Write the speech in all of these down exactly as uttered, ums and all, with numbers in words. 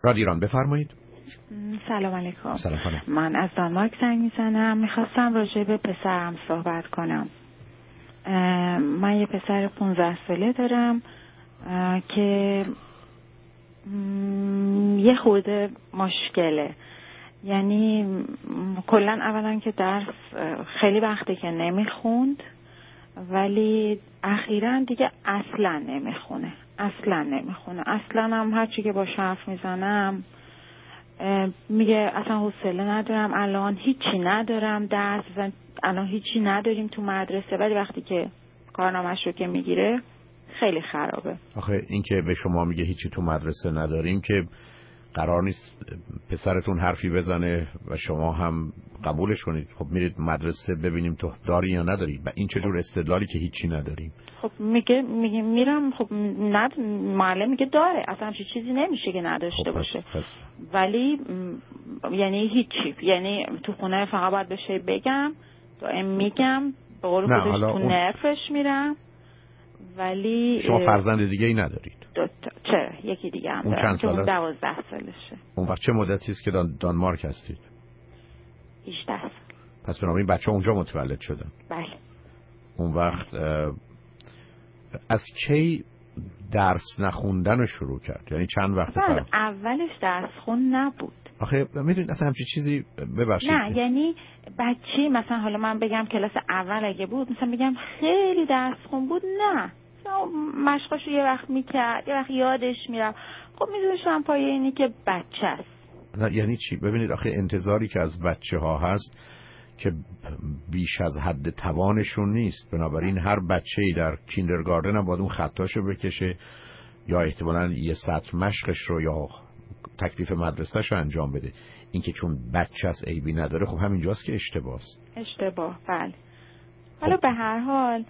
رادیو ایران بفرمایید. سلام علیکم. سلام خانم. من از دانمارک زنگ میزنم. میخواستم راجع به پسرم صحبت کنم. من یه پسر پونزده ساله دارم که یه خورده مشکله. یعنی کلا اولا که درس خیلی وقته که نمیخوند، ولی اخیراً دیگه اصلا نمیخونه. اصلا نمیخونه. اصلا هم هرچی که با حرف میزنم میگه اصلا حوصله ندارم، الان هیچی ندارم، درس الان هیچی نداریم تو مدرسه. ولی وقتی که کارنامه‌اش رو که میگیره خیلی خرابه. آخه این که به شما میگه هیچی تو مدرسه نداریم که قرار نیست پسرتون حرفی بزنه و شما هم قبولش کنید. خب میرید مدرسه ببینیم تو داری یا نداری. و این چجور استدلالی که هیچی نداریم؟ خب میگه میگه میرم، خب ند معلم میگه داره، اصلا همچین چیزی نمیشه که نداشته خب باشه. پس. ولی م... یعنی هیچی، یعنی تو خونه فقط باید بشه بگم، دائم میگم، به قول خودش تو اون... نرفش میرم. ولی شما فرزند دیگه ای ندارید؟ دوتا. چرا؟ یکی دیگه هم دارم که اون دوازده سالشه. اون وقت چه مدتی است که دان... دانمارک هستید؟ هجده سال. پس بنابراین بچه اونجا متولد شدن؟ بله. اون وقت از کی درس نخوندن رو شروع کرد؟ یعنی چند وقت فرق؟ اولش درس خون نبود. آخه میدونید اصلا همچین چیزی، ببخشید، نه یعنی بچه مثلا حالا من بگم کلاس اول اگه بود مثلا بگم خیلی درس خون بود، نه مشقاشو یه وقت میکرد، یه وقت یادش میرم. خب میذاشتم پای اینی که بچه است. نه یعنی چی؟ ببینید آخه انتظاری که از بچه ها هست که بیش از حد توانشون نیست. بنابراین هر بچه‌ای در کیندرگاردن هم باید اون خطاشو بکشه یا احتمالاً یه سطر مشقش رو یا تکلیف مدرسه‌شو انجام بده. این که چون بچه است عیبی نداره، خب همینجاست که اشتباهه. اشتباه، بله. حالا خب. به هر حال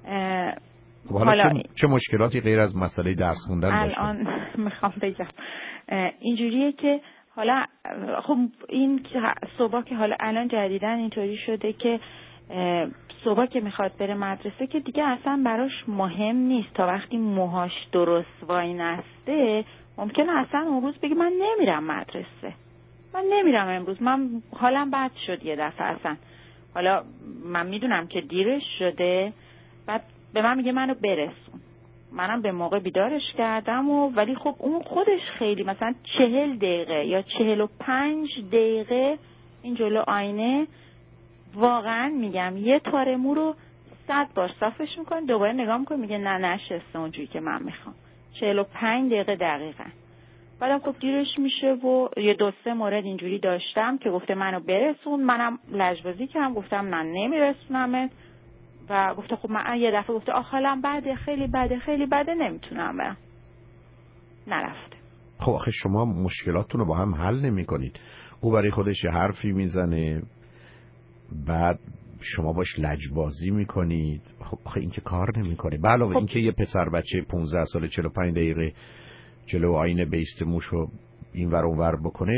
خب حالا, حالا چه, چه مشکلاتی غیر از مسئله درس خوندن داشته؟ الان میخوام بگم اینجوریه که حالا خب این صبح که حالا الان جدیدن اینطوری شده که صبح که میخواد بره مدرسه که دیگه اصلا براش مهم نیست تا وقتی موهاش درست وای نسته. ممکنه اصلا اون روز بگه من نمیرم مدرسه، من نمیرم امروز، من حالم بد شد یه دفعه اصلا. حالا من میدونم که دیرش شده، بعد به من میگه منو برسون. منم به موقع بیدارش کردم و ولی خب اون خودش خیلی مثلا چهل دقیقه یا چهل و پنج دقیقه این جلو آینه واقعا میگم یه تار مو رو صد بار صافش میکنه، دوباره نگاه میکنه میگه نه نشسته اونجوری که من میخوام. چهل و پنج دقیقه دقیقا. بعدم خب دیرش میشه و یه دو سه مورد اینجوری داشتم که گفته منو برسون، منم لجبازی کردم گفتم من نمیرسونمت و گفته خب من یه دفعه گفته آخ حالم بده، خیلی بده خیلی بده، نمیتونم برم. نرفته. خب آخه شما مشکلاتتون رو با هم حل نمی کنید. او برای خودش یه حرفی میزنه، بعد شما باش لجبازی میکنید. خب آخه این که کار نمیکنه. به علاوه خب این که یه پسر بچه پانزده ساله چهل و پنج دقیقه جلو آینه بیست موشو این ور اون ور بکنه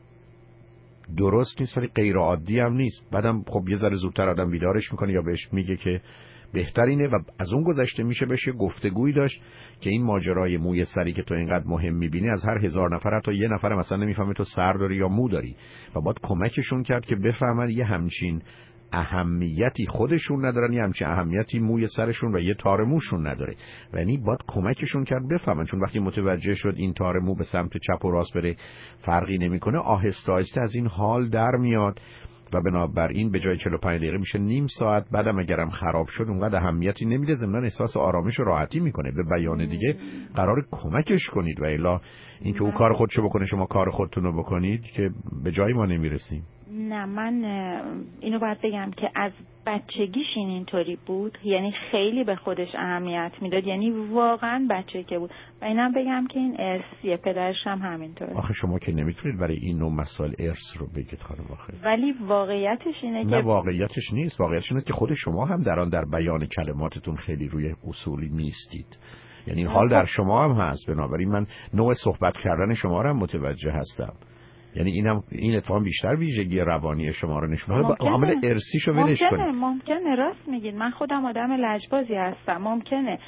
درست نیست، ولی غیر عادی هم نیست. بعدم خب یه ذره زودتر آدم بیدارش میکنه یا بهش میگه که بهترینه و از اون گذشته میشه بشه گفتگویی داشت که این ماجرای موی سری که تو اینقدر مهم میبینی از هر هزار نفر تا یه نفر مثلا نمیفهمه تو سر داری یا مو داری و باید کمکشون کرد که بفهمن یه همچین اهمیتی خودشون ندارن، یه همچین اهمیتی موی سرشون و یه تار موشون نداره. و یعنی باید کمکشون کرد بفهمن، چون وقتی متوجه شد این تار مو به سمت چپ و راست بره فرقی نمیکنه، آهسته آهسته از این حال در میاد و بنابراین به جای چهل و پنج دقیقه میشه نیم ساعت. بعدم اگرم خراب شد اونقدر اهمیتی نمیده، ضمن احساس آرامش و راحتی میکنه. به بیان دیگه قرار کمکش کنید و الا اینکه او کار خودشو بکنه شما کار خودتون رو بکنید که به جای ما نمیرسیم. نه من اینو باید بگم که از بچگیش این اینطوری بود، یعنی خیلی به خودش اهمیت میداد، یعنی واقعا بچه که بود. و اینم بگم که این ارثیه، پدرش هم همینطوره. آخه شما که نمیتونید برای این نوع مسائل ارث رو بگید خانم. آخه ولی واقعیتش اینه نه که واقعیتش نیست. واقعیتش اینه که خود شما هم در آن در بیان کلماتتون خیلی روی اصولی نیستید. یعنی این حال در شما هم هست. بنابراین من نوع صحبت کردن شما رو هم متوجه هستم. یعنی اینم این اتفاق بیشتر ویژگی روانی شما رو نشون میده. عامل ارثیشو ولش کنید. ممکنه ممکنه راست میگید. من خودم آدم لجبازی هستم. ممکنه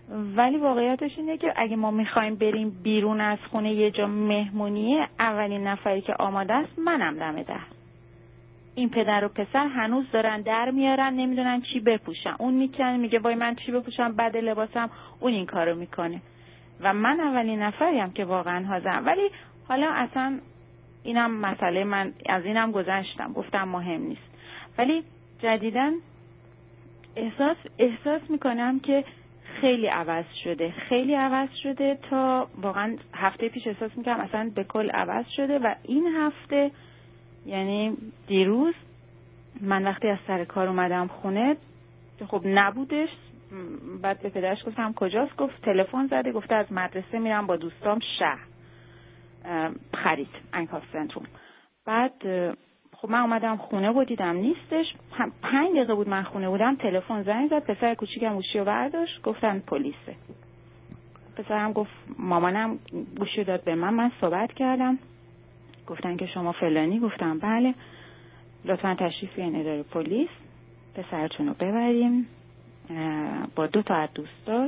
ولی واقعیتش اینه که اگه ما میخوایم بریم بیرون از خونه یه جا مهمونیه، اولین نفری که آماده است منم دم در. این پدر و پسر هنوز دارن در میارن، نمیدونن چی بپوشن. اون میکنه میگه وای من چی بپوشم بعد لباسم، اون این کارو میکنه و من اولین نفریم که واقعا حاضرم. ولی حالا اصلا اینم مسئله، من از اینم گذشتم، گفتم مهم نیست. ولی جدیداً احساس احساس میکنم که خیلی عوض شده، خیلی عوض شده تا واقعا هفته پیش احساس میکنم اصلا به کل عوض شده. و این هفته یعنی دیروز من وقتی از سر کار اومدم خونه خب نبودش، بعد به پدرش گفتم کجاست، گفت تلفن زده، گفته از مدرسه میرم با دوستام شهر خرید انکاف سنتروم. بعد خب من اومدم خونه و دیدم نیستش. پنج دقیقه بود من خونه بودم تلفن زنگ زد، پسر کوچیکم گوشی رو برداشت، گفتن پلیسه. پسرم گفت مامانم گوشی داد به من، من صحبت کردم، گفتن که شما فلانی، گفتم بله، لطفا تشریف بیارین اداره پلیس، پسرتون رو ببریم. با دو تا از دوستاش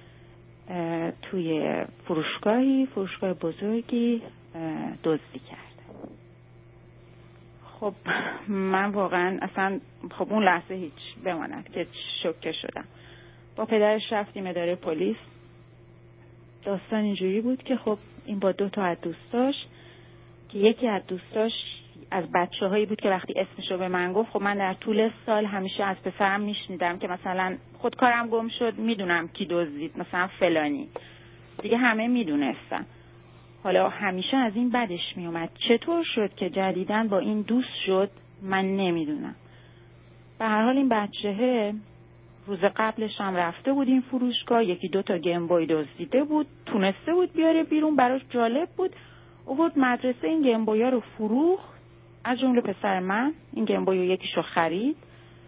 توی فروشگاهی فروشگاه بزرگی دزدی کرد. خب من واقعا اصلا خب اون لحظه هیچ بماند که شوکه شدم. با پدرش رفتیم اداره پلیس. داستان اینجوری بود که خب این با دو تا از دوستاش، که یکی از دوستاش از بچه هایی بود که وقتی اسمشو به من گفت، خب من در طول سال همیشه از پسرم میشنیدم که مثلا خودکارم گم شد میدونم کی دزدید، مثلا فلانی، دیگه همه میدونستن. حالا همیشه از این بدش میومد. چطور شد که جدیداً با این دوست شد من نمیدونم. به هر حال این بچه‌ها روز قبلش هم رفته بود این فروشگاه، یکی دو تا گیم بوی دزدیده بود، تونسته بود بیاره بیرون، براش جالب بود، آورد مدرسه این گیم بویا رو فروخت، از جمله پسر من این گیم بوی یکیشو خرید.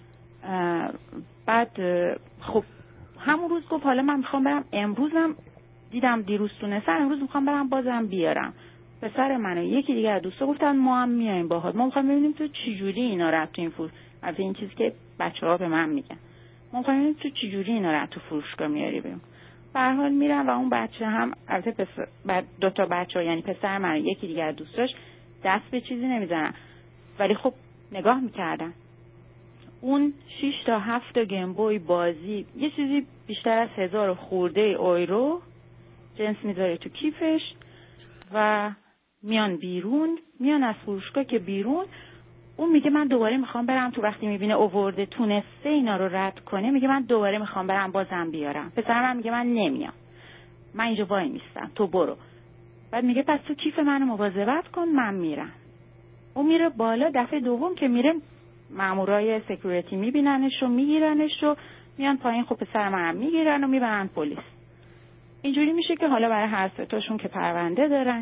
بعد خب همون روز گفت حالا من میخوام برم، امروزم دیدم دیروز تونستم، امروز میخوام برم بازم بیارم. پسر من و یکی دیگه از دوستا گفتن ما هم میایم باهات، ما میخوام ببینیم تو چجوری اینا رو تو این فروش، از این چیزی که بچه‌ها به من میگن، ما میخوام ببینیم تو چجوری اینا رو تو فروشگاه میاری بیرون. به هر حال میرم و اون بچه هم، البته پسر دو تا بچه‌ها یعنی پسر من و یکی دیگه از دوستاش دست به چیزی نمیزنن، ولی خب نگاه میکردن. اون شش تا هفت تا گیم بوی بازی، یه چیزی بیشتر از هزار خورده یورو جنس میذاره تو کیفش و میان بیرون، میان از فروشگاه که بیرون، اون میگه من دوباره میخوام برم تو. وقتی میبینه اوورده تونسته اینا رو رد کنه، میگه من دوباره میخوام برم بازم بیارم. پسر من میگه من نمیام، من اینجا وای میستم، تو برو. بعد میگه پس تو کیف منو مواظبت کن، من میرم. اون میره بالا، دفعه دوم که میره مامورای سکیوریتی میبیننش و میگیرنش و میان پایین، خب پسر منم میگیرن و میبرن پلیس. اینجوری میشه که حالا برای هر سه تاشون که پرونده دارن.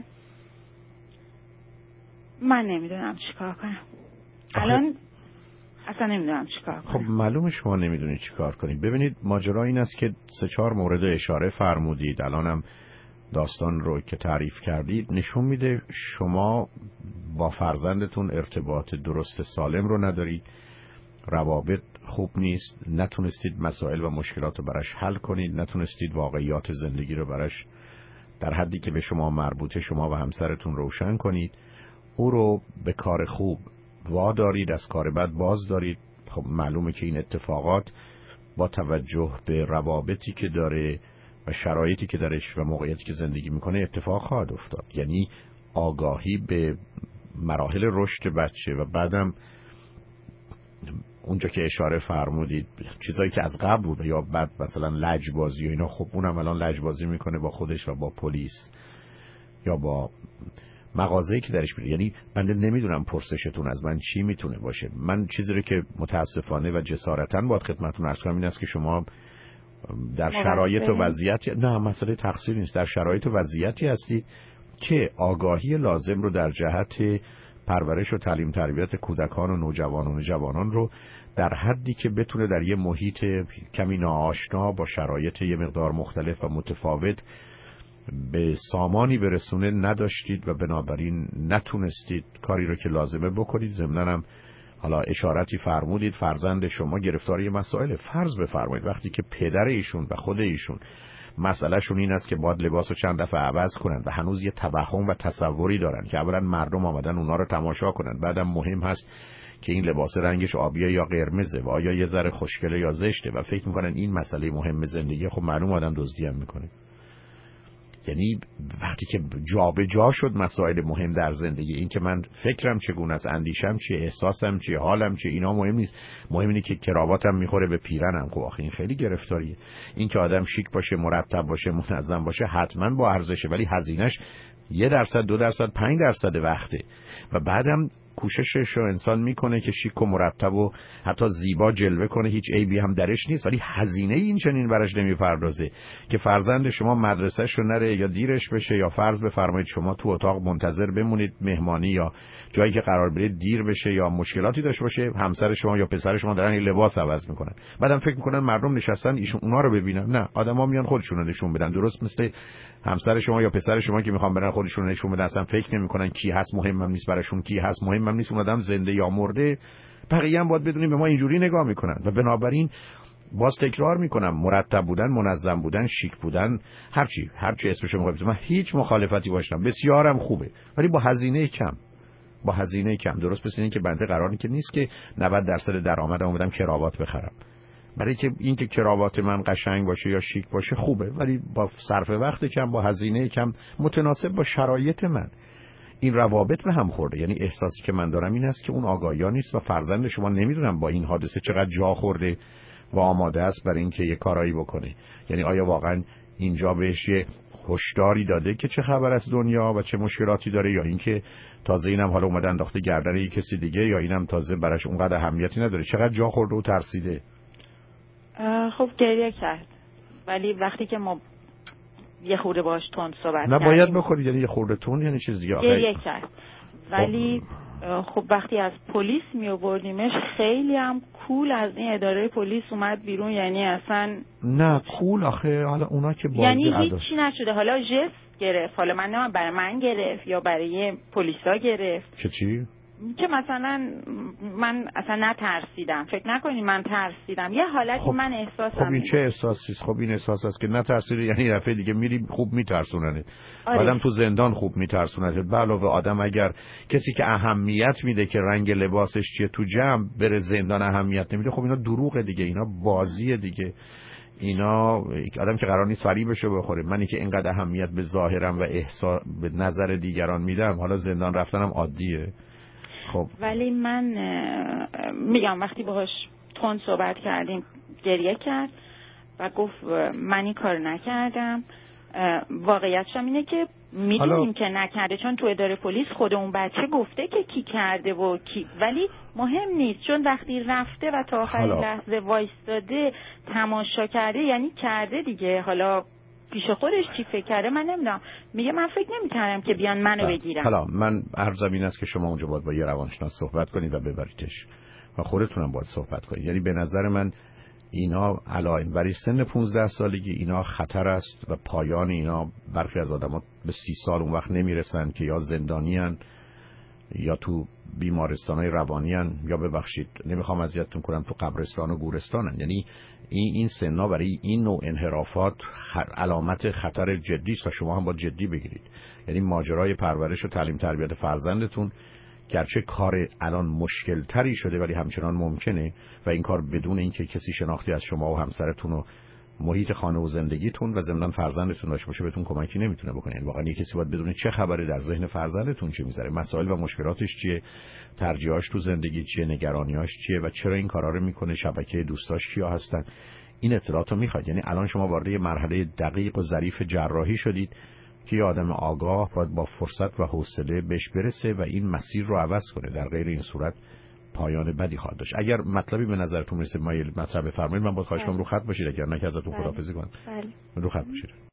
من نمیدونم چیکار کنم الان، اصلا نمیدونم چیکار کنم. خب معلومه شما نمیدونید چیکار کنید. ببینید ماجرا این است که سه چهار مورد اشاره فرمودید، الانم داستان رو که تعریف کردید نشون میده شما با فرزندتون ارتباط درست سالم رو ندارید، روابط خوب نیست، نتونستید مسائل و مشکلات رو براش حل کنید، نتونستید واقعیات زندگی رو براش در حدی که به شما مربوطه شما و همسرتون روشن کنید، او رو به کار خوب وادارید، از کار بد باز دارید. خب معلومه که این اتفاقات با توجه به روابطی که داره و شرایطی که درش و موقعیتی که زندگی میکنه اتفاق خواهد افتاد. یعنی آگاهی به مراحل رشد بچه و بعدم اونجا که اشاره فرمودید چیزایی که از قبل بود یا بعد مثلا لجبازی و اینا، خب اونم الان لجبازی میکنه با خودش و با پلیس یا با مغازه‌ای که درش میره. یعنی من نمیدونم پرسشتون از من چی میتونه باشه. من چیزی رو که متاسفانه و جسارتاً باید خدمتتون عرض کنم این است که شما در شرایط و وضعیتی، نه مسئله تقصیر نیست، در شرایط و وضعیتی هستید که آگاهی لازم رو در جهت پرورش و تعلیم تربیت کودکان و نوجوانان و جوانان رو در حدی که بتونه در یه محیط کمی ناآشنا با شرایط یه مقدار مختلف و متفاوت به سامانی برسونه نداشتید و بنابراین نتونستید کاری رو که لازمه بکنید. ضمناً هم حالا اشارتی فرمودید فرزند شما گرفتار یه مسائل. فرض بفرمایید وقتی که پدر ایشون و خود ایشون مسئلهشون این است که باید لباسو چند دفعه عوض کنن و هنوز یه توهم و تصوری دارن که اولا مردم آمدن اونا رو تماشا کنن، بعدم مهم هست که این لباس رنگش آبیه یا قرمزه و آیا یه ذره خوشگله یا زشته و فکر میکنن این مسئله مهم زندگی. خب معلوم آدم دزدی هم میکنه. یعنی وقتی که جا به جا شد مسائل مهم در زندگی، این که من فکرم چگونه است، اندیشم چیه، احساسم چیه، حالم چیه، اینا مهم نیست. مهم اینه که کراواتم میخوره به پیرنم. خب آخه این خیلی گرفتاریه. این که آدم شیک باشه، مرتب باشه، منظم باشه حتما با ارزشه، ولی هزینه‌اش یه درصد، دو درصد، پنج درصد وقته. و بعدم کوششش رو انسان میکنه که شیک و مرتب و حتی زیبا جلوه کنه، هیچ عیبی هم درش نیست، ولی هزینه این چنین براش نمیپردازه که فرزند شما مدرسه‌ش رو نره یا دیرش بشه، یا فرض بفرمایید شما تو اتاق منتظر بمونید مهمانی یا جایی که قرار برید دیر بشه یا مشکلاتی داشته باشه، همسر شما یا پسر شما دارن این لباس عوض میکنن. بعدم فکر میکنن مردم نشستن ایشون اونا رو ببینن. نه، آدما میان خودشون رو نشون بدن. درست مثل همسر شما یا پسر شما که میخوان برن خودشون نشون بدن، اصلا فکر نمیکنن کی هست، مهمم نیست براشون کی هست، مهمم نیست اون آدم زنده یا مرده. بقیه هم باید بدونیم به ما اینجوری نگاه میکنن. و بنابراین باز تکرار میکنم، مرتب بودن، منظم بودن، شیک بودن، هرچی هرچی اسمشو میخواید، من هیچ مخالفتی باشم، بسیارم خوبه، ولی با هزینه کم. با هزینه کم. درست مثل این که بنده قراری که نیست که نود درصد درآمدمو بدم کراوات بخرم. برای که این که کراوات من قشنگ باشه یا شیک باشه خوبه، ولی با صرف وقت کم، با هزینه کم، متناسب با شرایط من. این روابط به هم خورده. یعنی احساسی که من دارم این است که اون آگاهی نیست و فرزند شما نمیدونم با این حادثه چقدر جا خورده و آماده است برای اینکه یه کارایی بکنه. یعنی آیا واقعا اینجا بهش یه هشداری داده که چه خبر از دنیا و چه مشکلاتی داره، یا اینکه تازه اینم حالا اومده انداخته گردن یک کسی دیگه، یا اینم تازه براش اونقدر اهمیتی نداره، چقدر جا خورده و ترسیده. خب گریه کرد، ولی وقتی که ما یه خورده باش تند صحبت نه باید بکنی، یعنی یه خورده تند یعنی چیز دیگه. گریه کرد، ولی خب وقتی از پلیس می آوردیمش خیلی هم کول از این اداره پلیس اومد بیرون. یعنی اصلا نه کول آخه، حالا اونا که بازی یعنی عدد. هیچی نشده. حالا جست گرفت، حالا من نمیم برای من گرفت یا برای پلیسا گرفت. چه چی؟ که مثلا من اصلا نترسیدم، فکر نکنید من ترسیدم، یه حالتی خب من احساسم. خب این چه احساسی است؟ خب این احساس است که نترسیدی، یعنی دفعه دیگه میری خوب میترسوننه. آره. آدم تو زندان خوب میترسوننه. علاوه آدم اگر کسی که اهمیت میده که رنگ لباسش چیه تو جمع بره زندان اهمیت نمیده، خب اینا دروغه دیگه، اینا بازیه دیگه. اینا آدم که قرار نیست فریبشو بخوره. منی که اینقدر اهمیت به ظاهرم و احساس به نظر دیگران میدم، حالا زندان رفتنم عادیه. خب ولی من میگم وقتی باهاش تند صحبت کردیم گریه کرد و گفت من این کار نکردم. واقعیتش هم اینه که میدونیم که نکرده، چون تو اداره پلیس خود اون بچه گفته که کی کرده و کی، ولی مهم نیست، چون وقتی رفته و تا آخرین لحظه وایستاده تماشا کرده یعنی کرده دیگه. حالا پیش خودش چی فکر کرده من نمیدونم. میگه من فکر نمی‌کردم که بیان منو بگیرن. حالا من عرضم این است که شما اونجا باید با یه روانشناس صحبت کنید و ببریدش و خودتونم باید صحبت کنید. یعنی به نظر من اینا علائم برای سن پانزده سالگی اینا خطر است و پایان اینا برخی از آدم‌ها به سی سال اون وقت نمیرسن که یا زندانیان یا تو بیمارستان‌های روانیان، یا ببخشید نمیخوام اذیتتون کنم تو قبرستان و گورستانن. یعنی این این سنا برای این نوع انحرافات علامت خطر جدی است و شما هم باید جدی بگیرید. یعنی ماجرای پرورش و تعلیم تربیت فرزندتون گرچه کار الان مشکل تری شده ولی همچنان ممکنه و این کار بدون اینکه کسی شناختی از شما و همسرتون و محیط خانه و زندگیتون و ضمن فرزندتون داشته باشه بهتون کمکی نمیتونه بکنه. یعنی واقعا کسی باید بدونه چه خبره در ذهن فرزندتون، چه میذاره، مسائل و مشکلاتش چیه، ترجیحاش تو زندگی چیه، نگرانیاش چیه و چرا این کارا رو میکنه، شبکه دوستاش کیا هستن. این اطلاعاتو میخواد. یعنی الان شما وارد یه مرحله دقیق و ظریف جراحی شدید که یه آدم آگاه باید با فرصت و حوصله بهش برسه و این مسیر رو عوض کنه. در غیر این صورت پایان بدی خواهد داشت. اگر مطلبی به نظرتون میرسه مایل مطلب بفرمایید، من باید خواهش کنم رو خط باشید، اگر نه که ازتون خداحافظی کنم. بله. رو خط باشید.